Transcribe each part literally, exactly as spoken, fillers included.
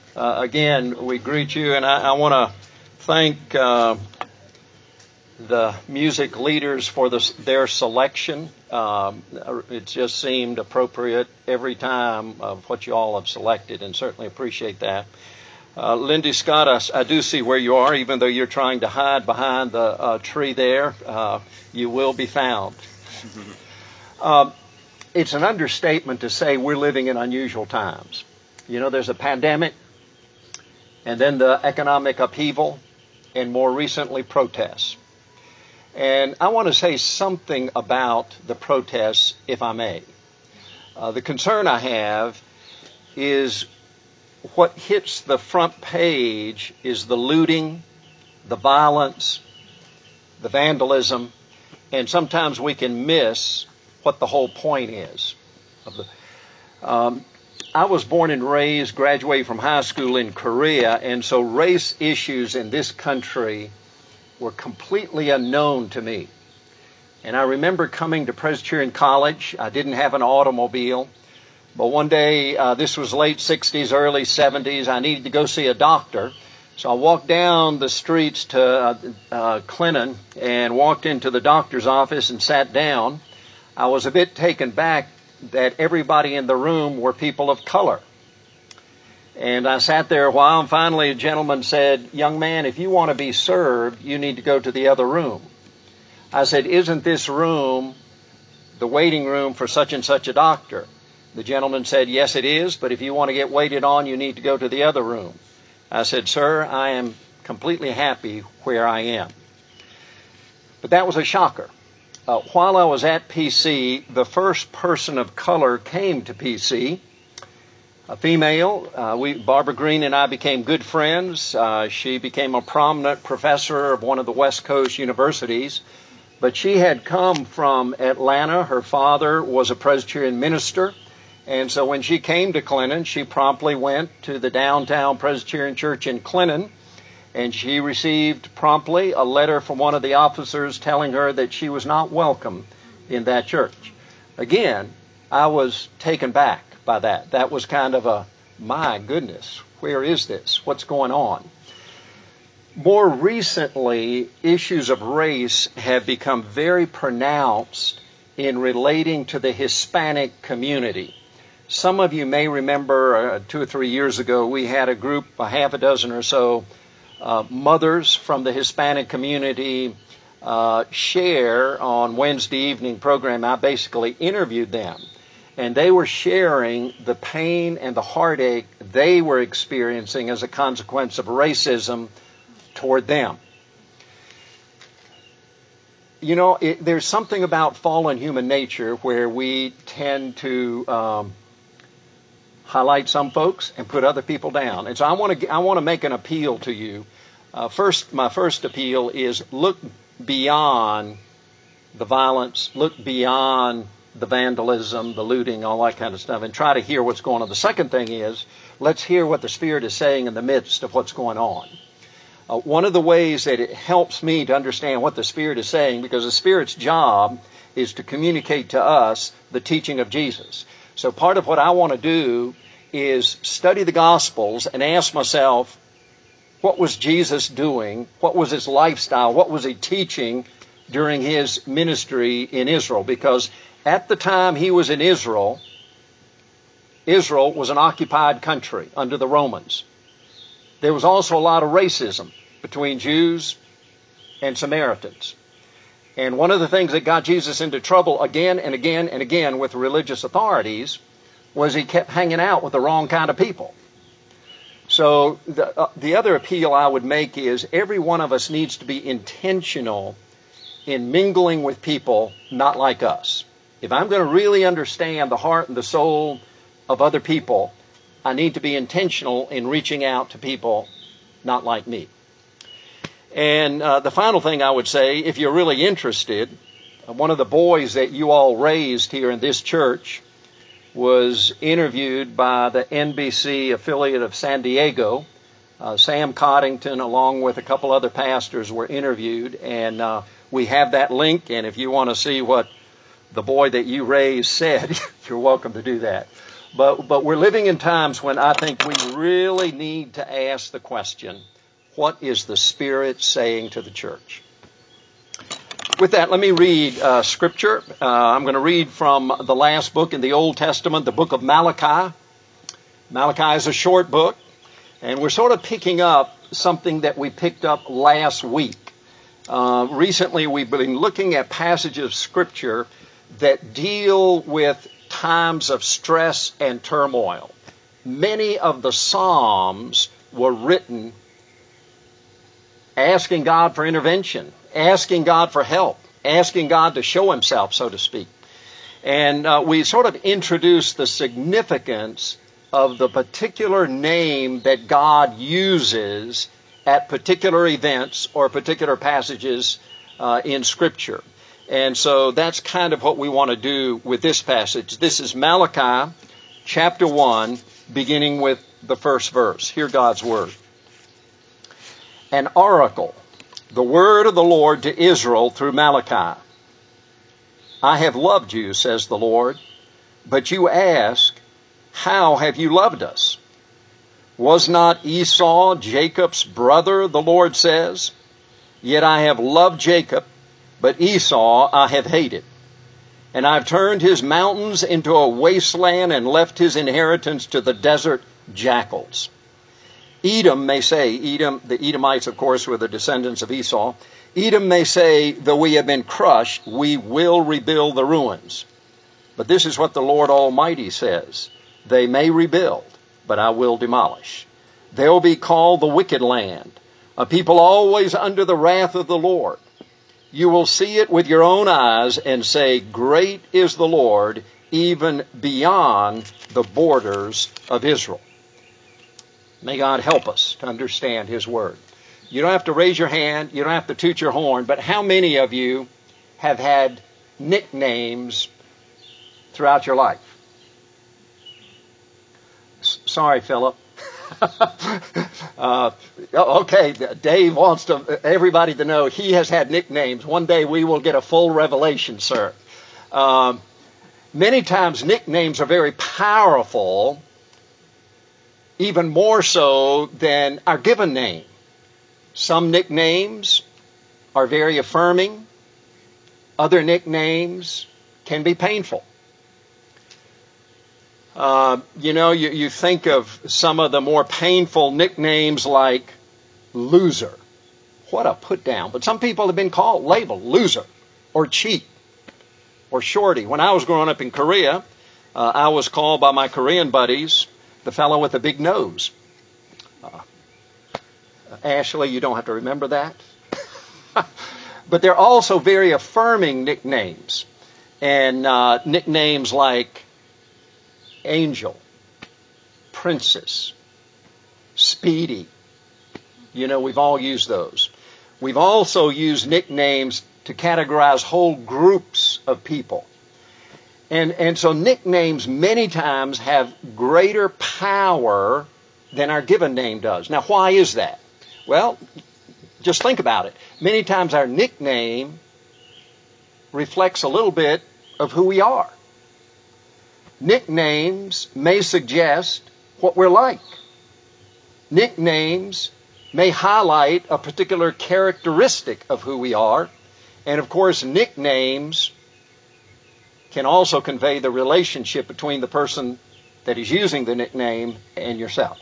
Uh, again, we greet you, and I, I want to thank uh, the music leaders for this, their selection. Um, it just seemed appropriate every time of what you all have selected, and certainly appreciate that. Uh, Lindy Scott, I, I do see where you are, even though you're trying to hide behind the uh, tree there. Uh, you will be found. Uh, it's an understatement to say we're living in unusual times. You know, there's a pandemic, and then the economic upheaval, and more recently, protests. And I want to say something about the protests, if I may. Uh, the concern I have is what hits the front page is the looting, the violence, the vandalism, and sometimes we can miss what the whole point is. Of the, um, I was born and raised, graduated from high school in Korea, and so race issues in this country were completely unknown to me. And I remember coming to Presbyterian College. I didn't have an automobile, but one day, uh, this was late sixties, early seventies, I needed to go see a doctor. So I walked down the streets to uh, uh, Clinton and walked into the doctor's office and sat down. I was a bit taken back that everybody in the room were people of color. And I sat there a while, and finally a gentleman said, "Young man, if you want to be served, you need to go to the other room." I said, "Isn't this room the waiting room for such and such a doctor?" The gentleman said, "Yes, it is, but if you want to get waited on, you need to go to the other room." I said, "Sir, I am completely happy where I am." But that was a shocker. Uh, while I was at P C, the first person of color came to P C, a female. Uh, we, Barbara Green and I became good friends. Uh, she became a prominent professor of one of the West Coast universities. But she had come from Atlanta. Her father was a Presbyterian minister. And so when she came to Clinton, she promptly went to the downtown Presbyterian Church in Clinton. And she received promptly a letter from one of the officers telling her that she was not welcome in that church. Again, I was taken back by that. That was kind of a, my goodness, where is this? What's going on? More recently, issues of race have become very pronounced in relating to the Hispanic community. Some of you may remember uh, two or three years ago, we had a group, a half a dozen or so, uh, mothers from the Hispanic community uh, share on Wednesday evening program. I basically interviewed them. And they were sharing the pain and the heartache they were experiencing as a consequence of racism toward them. You know, it, there's something about fallen human nature where we tend to um, highlight some folks and put other people down. And so I want to I want to make an appeal to you. Uh, first, my first appeal is look beyond the violence, look beyond the vandalism, the looting, all that kind of stuff, and try to hear what's going on. The second thing is, let's hear what the Spirit is saying in the midst of what's going on. Uh, one of the ways that it helps me to understand what the Spirit is saying, because the Spirit's job is to communicate to us the teaching of Jesus. So part of what I want to do is study the Gospels and ask myself, what was Jesus doing? What was his lifestyle? What was he teaching during his ministry in Israel? Because at the time he was in Israel, Israel was an occupied country under the Romans. There was also a lot of racism between Jews and Samaritans. And one of the things that got Jesus into trouble again and again and again with religious authorities was he kept hanging out with the wrong kind of people. So the, uh, the other appeal I would make is every one of us needs to be intentional in mingling with people not like us. If I'm going to really understand the heart and the soul of other people, I need to be intentional in reaching out to people not like me. And uh, the final thing I would say, if you're really interested, one of the boys that you all raised here in this church was interviewed by the N B C affiliate of San Diego. Uh, Sam Coddington, along with a couple other pastors, were interviewed, and uh, we have that link. And if you want to see what the boy that you raised said, you're welcome to do that. But, but we're living in times when I think we really need to ask the question, what is the Spirit saying to the church? With that, let me read uh, Scripture. Uh, I'm going to read from the last book in the Old Testament, the book of Malachi. Malachi is a short book, and we're sort of picking up something that we picked up last week. Uh, recently, we've been looking at passages of Scripture that deal with times of stress and turmoil. Many of the Psalms were written asking God for intervention, asking God for help, asking God to show himself, so to speak. And uh, we sort of introduced the significance of the particular name that God uses at particular events or particular passages uh, in Scripture. And so that's kind of what we want to do with this passage. This is Malachi chapter one, beginning with the first verse. Hear God's word. An oracle, the word of the Lord to Israel through Malachi. I have loved you, says the Lord, but you ask, how have you loved us? Was not Esau Jacob's brother, the Lord says? Yet I have loved Jacob, but Esau I have hated. And I've turned his mountains into a wasteland and left his inheritance to the desert jackals. Edom may say, Edom, the Edomites, of course, were the descendants of Esau. Edom may say, though we have been crushed, we will rebuild the ruins. But this is what the Lord Almighty says. They may rebuild, but I will demolish. They'll be called the wicked land, a people always under the wrath of the Lord. You will see it with your own eyes and say, great is the Lord, even beyond the borders of Israel. May God help us to understand his word. You don't have to raise your hand, you don't have to toot your horn, but how many of you have had nicknames throughout your life? S- sorry, Philip. uh, okay, Dave wants to everybody to know he has had nicknames. One day we will get a full revelation, sir. Um, many times nicknames are very powerful, even more so than our given name. Some nicknames are very affirming. Other nicknames can be painful. Uh, you know, you, you think of some of the more painful nicknames like loser. What a put down. But some people have been called, labeled loser or cheat or shorty. When I was growing up in Korea, uh, I was called by my Korean buddies the fellow with the big nose. Uh, Ashley, you don't have to remember that. But they're also very affirming nicknames. And uh, nicknames like Angel, Princess, Speedy. You know, we've all used those. We've also used nicknames to categorize whole groups of people. And, and so nicknames many times have greater power than our given name does. Now, why is that? Well, just think about it. Many times our nickname reflects a little bit of who we are. Nicknames may suggest what we're like. Nicknames may highlight a particular characteristic of who we are. And of course, nicknames can also convey the relationship between the person that is using the nickname and yourself.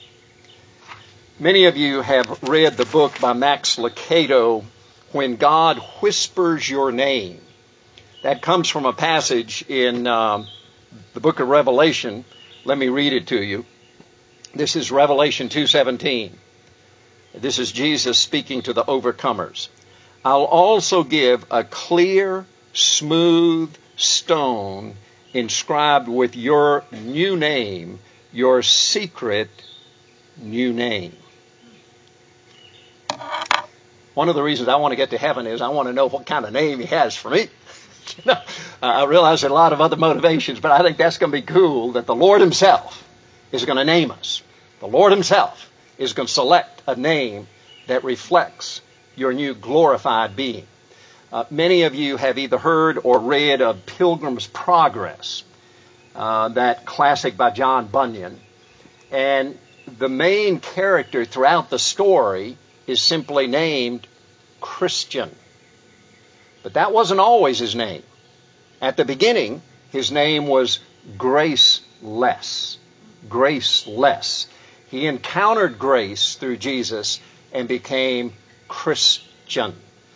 Many of you have read the book by Max Lucado, When God Whispers Your Name. That comes from a passage in um, the book of Revelation. Let me read it to you. This is Revelation two seventeen. This is Jesus speaking to the overcomers. I'll also give a clear, smooth stone inscribed with your new name, your secret new name. One of the reasons I want to get to heaven is I want to know what kind of name he has for me. You know, I realize there are a lot of other motivations, but I think that's going to be cool that the Lord himself is going to name us. The Lord himself is going to select a name that reflects your new glorified being. Uh, many of you have either heard or read of Pilgrim's Progress. uh, that classic by John Bunyan. And the main character throughout the story is simply named Christian. But that wasn't always his name. At the beginning, his name was Graceless. Graceless. He encountered grace through Jesus and became Christian.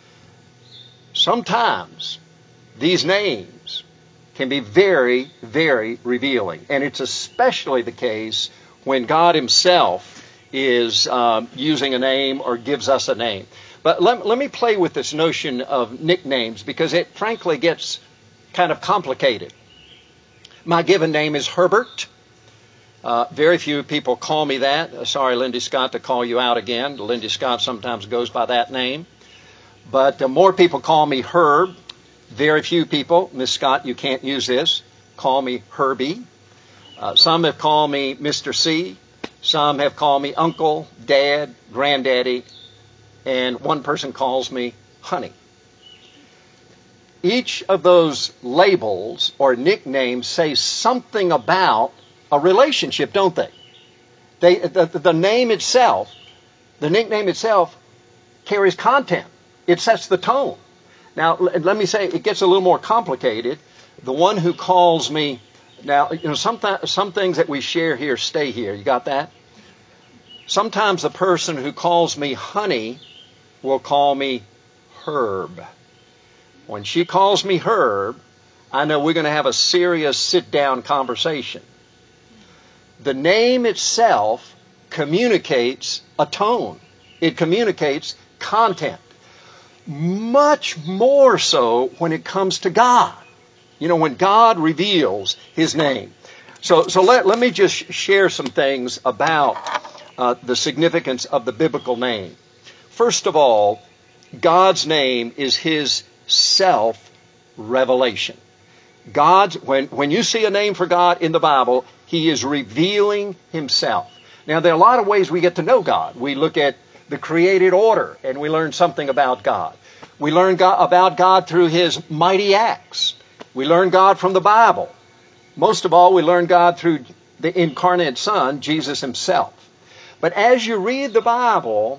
Sometimes these names can be very, very revealing. And it's especially the case when God himself is uh, using a name or gives us a name. But let, let me play with this notion of nicknames because it frankly gets kind of complicated. My given name is Herbert. Uh, very few people call me that. Uh, sorry, Lindy Scott, to call you out again. Lindy Scott sometimes goes by that name. But uh, more people call me Herb. Very few people, Miss Scott, you can't use this, call me Herbie. Uh, some have called me Mister C. Some have called me Uncle, Dad, Granddaddy. And one person calls me Honey. Each of those labels or nicknames say something about a relationship, don't they? They the, the name itself, the nickname itself, carries content. It sets the tone. Now, let me say, it gets a little more complicated. The one who calls me, now, you know, some, th- some things that we share here stay here. You got that? Sometimes the person who calls me Honey will call me Herb. When she calls me Herb, I know we're going to have a serious sit-down conversation. The name itself communicates a tone. It communicates content. Much more so when it comes to God. You know, when God reveals his name. So, so let, let me just share some things about uh, the significance of the biblical name. First of all, God's name is his self-revelation. God's, when, when you see a name for God in the Bible, he is revealing himself. Now, there are a lot of ways we get to know God. We look at the created order, and we learn something about God. We learn God, about God through his mighty acts. We learn God from the Bible. Most of all, we learn God through the incarnate Son, Jesus himself. But as you read the Bible,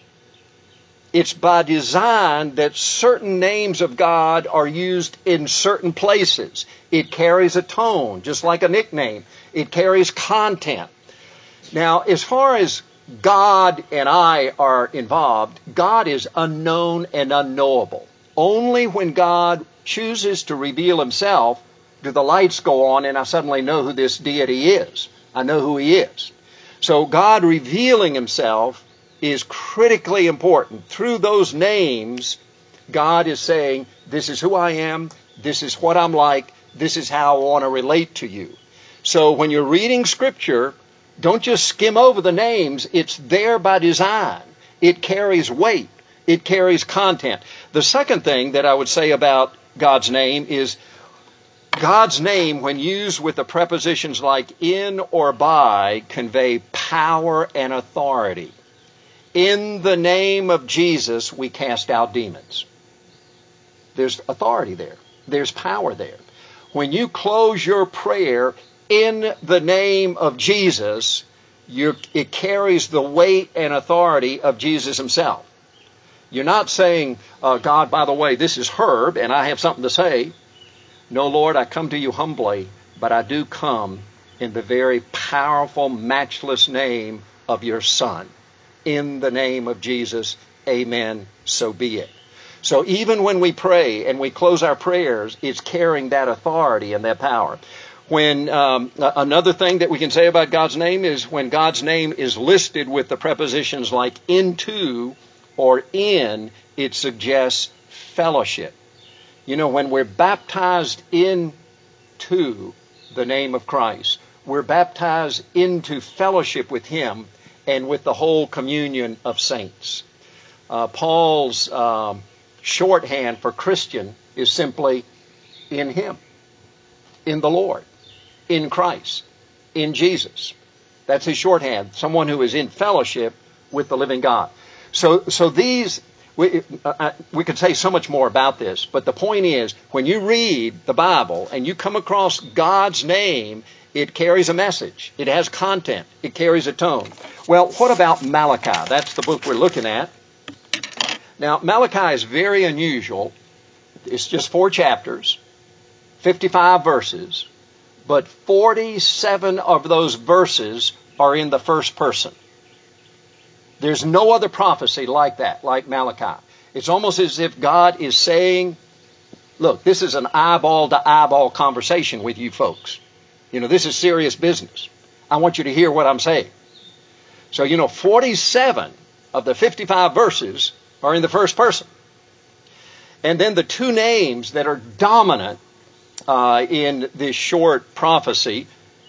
it's by design that certain names of God are used in certain places. It carries a tone, just like a nickname. It carries content. Now, as far as God and I are involved, God is unknown and unknowable. Only when God chooses to reveal himself do the lights go on and I suddenly know who this deity is. I know who he is. So God revealing himself is critically important. Through those names, God is saying, this is who I am, this is what I'm like, this is how I want to relate to you. So when you're reading Scripture, don't just skim over the names. It's there by design. It carries weight. It carries content. The second thing that I would say about God's name is God's name, when used with the prepositions like in or by, convey power and authority. In the name of Jesus, we cast out demons. There's authority there. There's power there. When you close your prayer in the name of Jesus, you're, it carries the weight and authority of Jesus himself. You're not saying, uh, God, by the way, this is Herb, and I have something to say. No, Lord, I come to you humbly, but I do come in the very powerful, matchless name of your Son. In the name of Jesus, amen, so be it. So even when we pray and we close our prayers, it's carrying that authority and that power. When um, another thing that we can say about God's name is when God's name is listed with the prepositions like into or in, it suggests fellowship. You know, when we're baptized into the name of Christ, we're baptized into fellowship with him and with the whole communion of saints. Uh, Paul's um, shorthand for Christian is simply in him, in the Lord, in Christ, in Jesus. That's his shorthand, someone who is in fellowship with the living God. So, so these, We, uh, we could say so much more about this, but the point is, when you read the Bible and you come across God's name, it carries a message. It has content. It carries a tone. Well, what about Malachi? That's the book we're looking at. Now, Malachi is very unusual. It's just four chapters, fifty-five verses, but forty-seven of those verses are in the first person. There's no other prophecy like that, like Malachi. It's almost as if God is saying, look, this is an eyeball-to-eyeball conversation with you folks. You know, this is serious business. I want you to hear what I'm saying. So, you know, forty-seven of the fifty-five verses are in the first person. And then the two names that are dominant uh, in this short prophecy,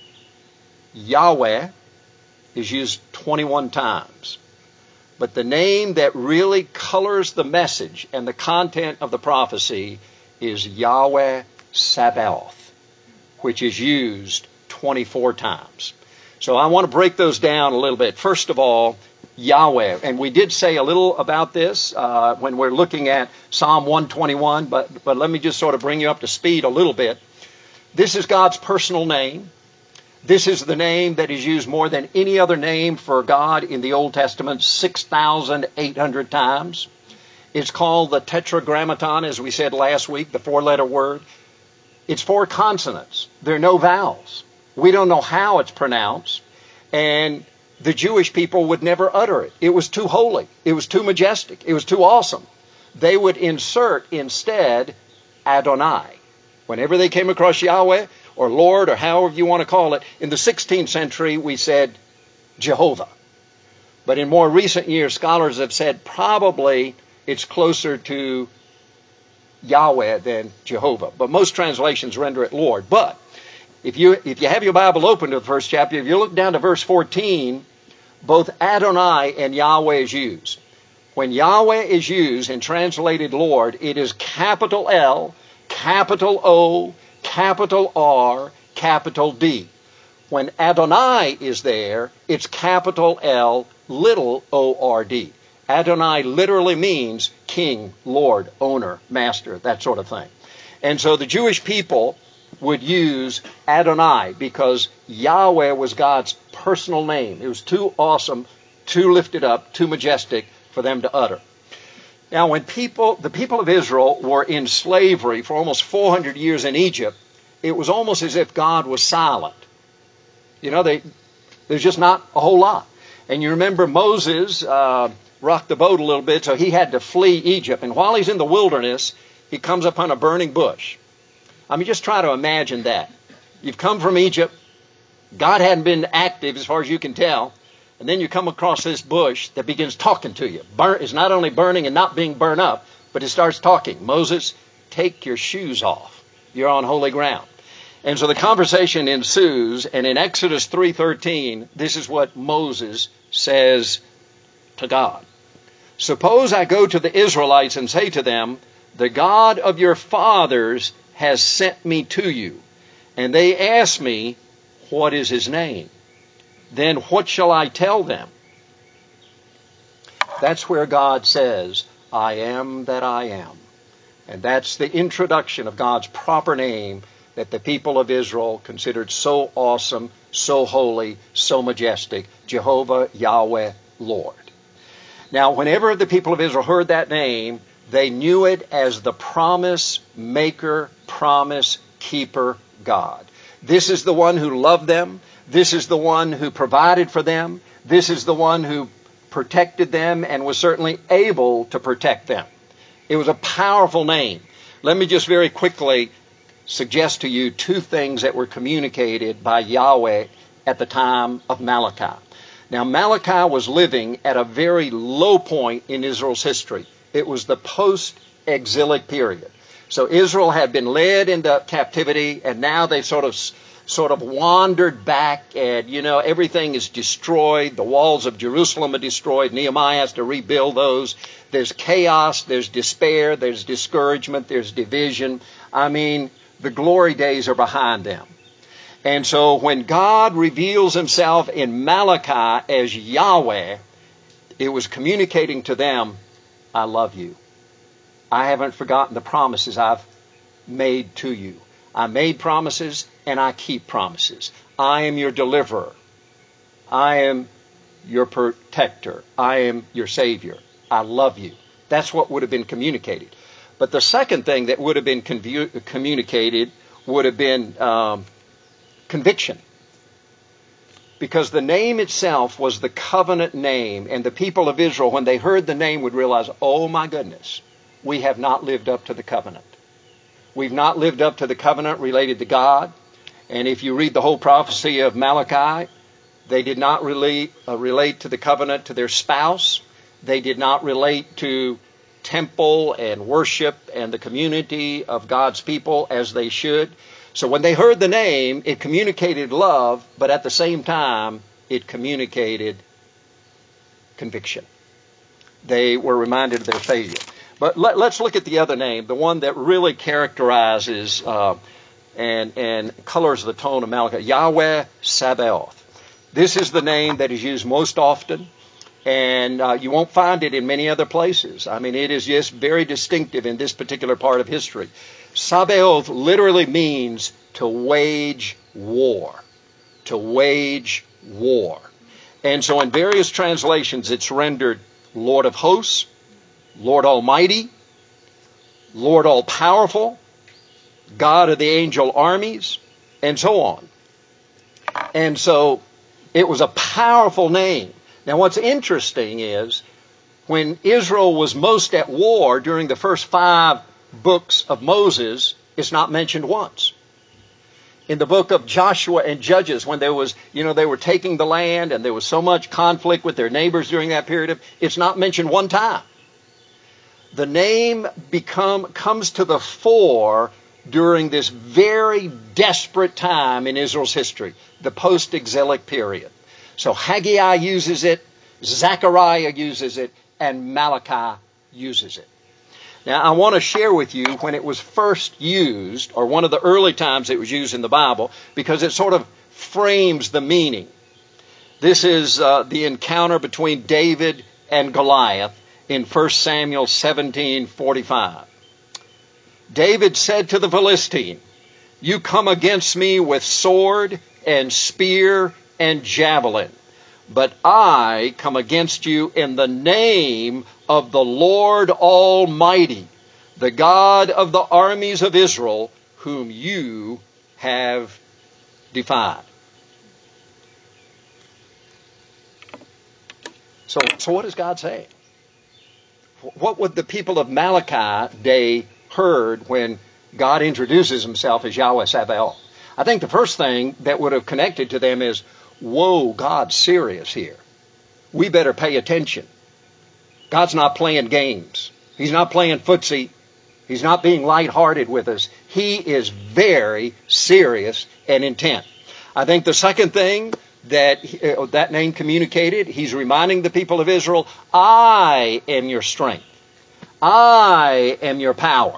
Yahweh is used twenty-one times. But the name that really colors the message and the content of the prophecy is Yahweh Sabaoth, which is used twenty-four times. So I want to break those down a little bit. First of all, Yahweh. And we did say a little about this uh, when we're looking at Psalm one twenty-one, but, but let me just sort of bring you up to speed a little bit. This is God's personal name. This is the name that is used more than any other name for God in the Old Testament, six thousand eight hundred times. It's called the Tetragrammaton, as we said last week, the four-letter word. It's four consonants. There are no vowels. We don't know how it's pronounced, and the Jewish people would never utter it. It was too holy. It was too majestic. It was too awesome. They would insert instead Adonai. Whenever they came across Yahweh, or Lord, or however you want to call it. In the sixteenth century, we said Jehovah. But in more recent years, scholars have said probably it's closer to Yahweh than Jehovah. But most translations render it Lord. But if you if you have your Bible open to the first chapter, if you look down to verse fourteen, both Adonai and Yahweh is used. When Yahweh is used and translated Lord, it is capital L, capital O, capital R, capital D. When Adonai is there, it's capital L, little O R D. Adonai literally means king, lord, owner, master, that sort of thing. And so the Jewish people would use Adonai because Yahweh was God's personal name. It was too awesome, too lifted up, too majestic for them to utter. Now, when people, the people of Israel were in slavery for almost four hundred years in Egypt, it was almost as if God was silent. You know, they, there's just not a whole lot. And you remember Moses uh, rocked the boat a little bit, so he had to flee Egypt. And while he's in the wilderness, he comes upon a burning bush. I mean, just try to imagine that. You've come from Egypt. God hadn't been active as far as you can tell. And then you come across this bush that begins talking to you. Burn, it's not only burning and not being burned up, but it starts talking. Moses, take your shoes off. You're on holy ground. And so the conversation ensues, and in Exodus three thirteen, this is what Moses says to God. Suppose I go to the Israelites and say to them, the God of your fathers has sent me to you. And they ask me, what is his name? Then what shall I tell them? That's where God says, I am that I am. And that's the introduction of God's proper name that the people of Israel considered so awesome, so holy, so majestic, Jehovah, Yahweh, Lord. Now, whenever the people of Israel heard that name, they knew it as the promise maker, promise keeper God. This is the one who loved them. This is the one who provided for them. This is the one who protected them and was certainly able to protect them. It was a powerful name. Let me just very quickly suggest to you two things that were communicated by Yahweh at the time of Malachi. Now, Malachi was living at a very low point in Israel's history. It was the post-exilic period. So Israel had been led into captivity, and now they sort of sort of wandered back, and, you know, everything is destroyed. The walls of Jerusalem are destroyed. Nehemiah has to rebuild those. There's chaos, there's despair, there's discouragement, there's division. I mean, the glory days are behind them. And so when God reveals himself in Malachi as Yahweh, it was communicating to them, I love you. I haven't forgotten the promises I've made to you. I made promises and I keep promises. I am your deliverer. I am your protector. I am your savior. I love you. That's what would have been communicated. But the second thing that would have been convu- communicated would have been um, conviction. Because the name itself was the covenant name, and the people of Israel, when they heard the name, would realize, oh my goodness, we have not lived up to the covenant. We've not lived up to the covenant related to God. And if you read the whole prophecy of Malachi, they did not relate, uh, relate to the covenant to their spouse. They did not relate to temple and worship and the community of God's people as they should. So when they heard the name, it communicated love, but at the same time, it communicated conviction. They were reminded of their failure. But let, let's look at the other name, the one that really characterizes uh, and, and colors the tone of Malachi, Yahweh Sabaoth. This is the name that is used most often, and uh, you won't find it in many other places. I mean, it is just very distinctive in this particular part of history. Sabaoth literally means to wage war. To wage war. And so in various translations, it's rendered Lord of Hosts, Lord Almighty, Lord All-Powerful, God of the angel armies, and so on. And so it was a powerful name. Now what's interesting is when Israel was most at war during the first five books of Moses, it's not mentioned once. In the book of Joshua and Judges, when there was, you know, they were taking the land and there was so much conflict with their neighbors during that period, of, it's not mentioned one time. The name become comes to the fore during this very desperate time in Israel's history, the post-exilic period. So Haggai uses it, Zechariah uses it, and Malachi uses it. Now, I want to share with you when it was first used, or one of the early times it was used in the Bible, because it sort of frames the meaning. This is uh, the encounter between David and Goliath in First Samuel seventeen forty-five. David said to the Philistine, "You come against me with sword and spear and javelin, but I come against you in the name of the Lord Almighty, the God of the armies of Israel, whom you have defied." So, so what is God saying? What would the people of Malachi day heard when God introduces himself as Yahweh Sabaoth? I think the first thing that would have connected to them is, whoa, God's serious here. We better pay attention. God's not playing games. He's not playing footsie. He's not being lighthearted with us. He is very serious and intent. I think the second thing that uh, that name communicated, he's reminding the people of Israel, I am your strength. I am your power.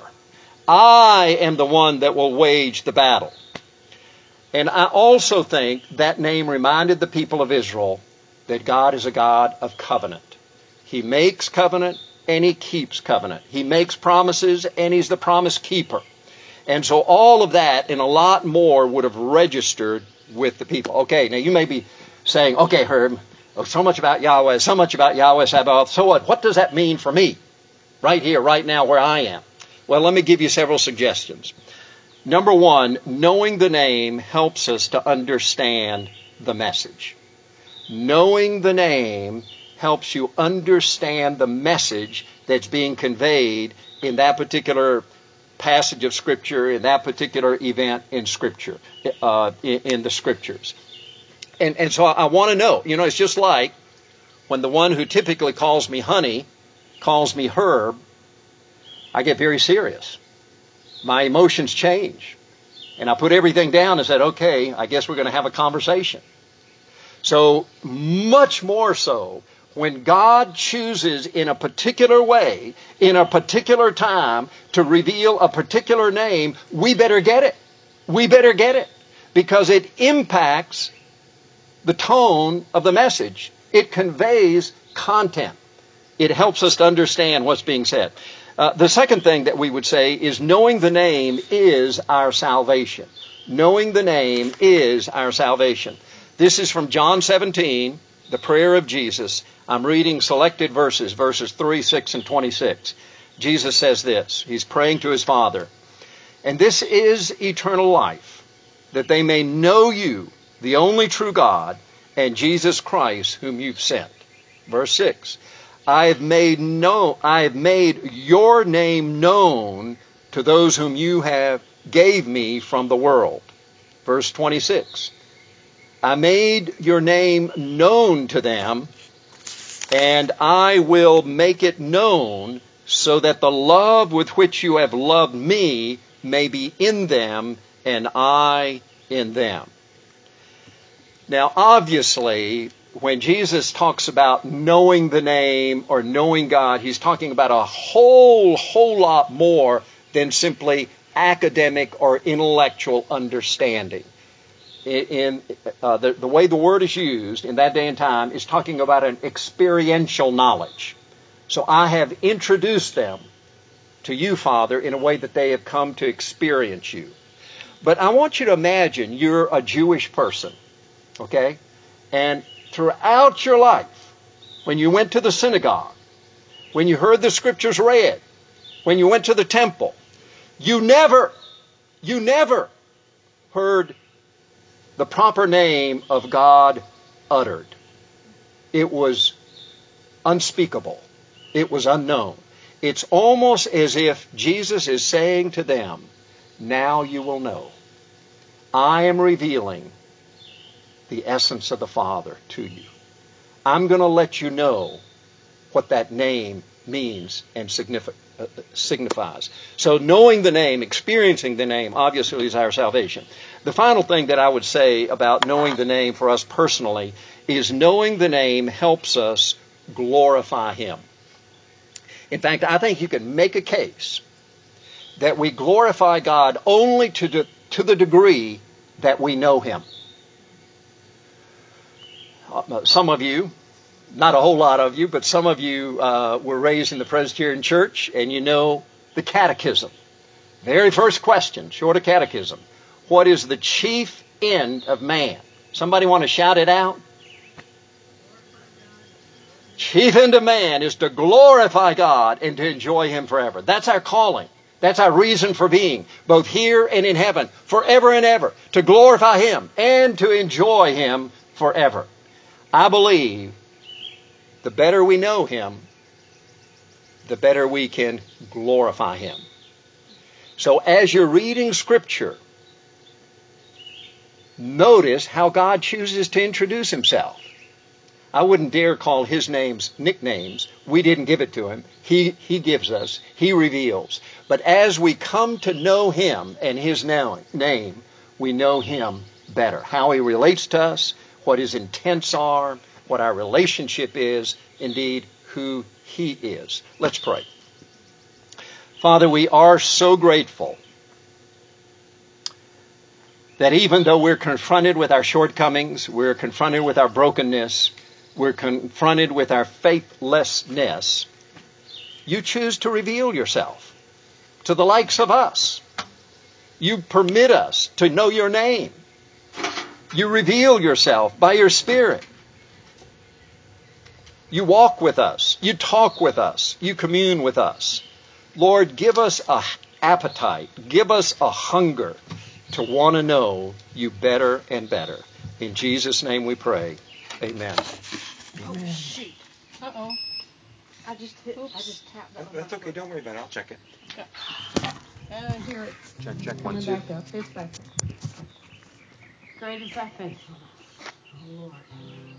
I am the one that will wage the battle. And I also think that name reminded the people of Israel that God is a God of covenant. He makes covenant and he keeps covenant. He makes promises and he's the promise keeper. And so all of that and a lot more would have registered with the people. Okay, now you may be saying, okay, Herb, oh, so much about Yahweh, so much about Yahweh Sabaoth. So what? What does that mean for me right here, right now, where I am? Well, let me give you several suggestions. Number one, knowing the name helps us to understand the message. Knowing the name helps you understand the message that's being conveyed in that particular passage of Scripture, in that particular event in Scripture, uh, in, in the Scriptures. And, and so I want to know, you know, it's just like when the one who typically calls me honey calls me Herb, I get very serious. My emotions change. And I put everything down and said, okay, I guess we're going to have a conversation. So much more so, when God chooses in a particular way, in a particular time, to reveal a particular name, we better get it. We better get it. Because it impacts the tone of the message. It conveys content. It helps us to understand what's being said. Uh, the second thing that we would say is knowing the name is our salvation. Knowing the name is our salvation. This is from John seventeen, the prayer of Jesus. I'm reading selected verses, verses three, six, and twenty-six. Jesus says this. He's praying to his Father. And this is eternal life, that they may know you, the only true God, and Jesus Christ, whom you've sent. Verse six. I have made known, I have made your name known to those whom you have gave me from the world. Verse twenty-six. I made your name known to them, and I will make it known so that the love with which you have loved me may be in them and I in them. Now, obviously, when Jesus talks about knowing the name or knowing God, he's talking about a whole, whole lot more than simply academic or intellectual understanding. In, in uh, the, the way the word is used in that day and time is talking about an experiential knowledge. So I have introduced them to you, Father, in a way that they have come to experience you. But I want you to imagine you're a Jewish person, okay? And throughout your life, when you went to the synagogue, when you heard the scriptures read, when you went to the temple, you never, you never heard the proper name of God uttered. It was unspeakable. It was unknown. It's almost as if Jesus is saying to them, now you will know. I am revealing the essence of the Father to you. I'm going to let you know what that name means and signifi- uh, signifies. So knowing the name, experiencing the name, obviously is our salvation. The final thing that I would say about knowing the name for us personally is knowing the name helps us glorify Him. In fact, I think you can make a case that we glorify God only to the, to the degree that we know Him. Uh, some of you, not a whole lot of you, but some of you uh, were raised in the Presbyterian Church and you know the catechism. Very first question, short of catechism. What is the chief end of man? Somebody want to shout it out? Chief end of man is to glorify God and to enjoy Him forever. That's our calling. That's our reason for being, both here and in heaven, forever and ever, to glorify Him and to enjoy Him forever. I believe the better we know Him, the better we can glorify Him. So as you're reading Scripture, notice how God chooses to introduce Himself. I wouldn't dare call His names nicknames. We didn't give it to Him. He, he gives us. He reveals. But as we come to know Him and His name, we know Him better. How He relates to us, what His intents are, what our relationship is, indeed, who He is. Let's pray. Father, we are so grateful that even though we're confronted with our shortcomings, we're confronted with our brokenness, we're confronted with our faithlessness, you choose to reveal yourself to the likes of us. You permit us to know your name. You reveal yourself by your Spirit. You walk with us. You talk with us. You commune with us. Lord, give us an appetite. Give us a hunger to want to know you better and better. In Jesus' name we pray. Amen. Oh, shoot. Uh-oh. I just hit, I just tapped that. That's okay. Don't worry about it. I'll check it. Uh, here it's Check, check, one, coming two. back up. It's back up. Great is thy faithfulness, oh Lord.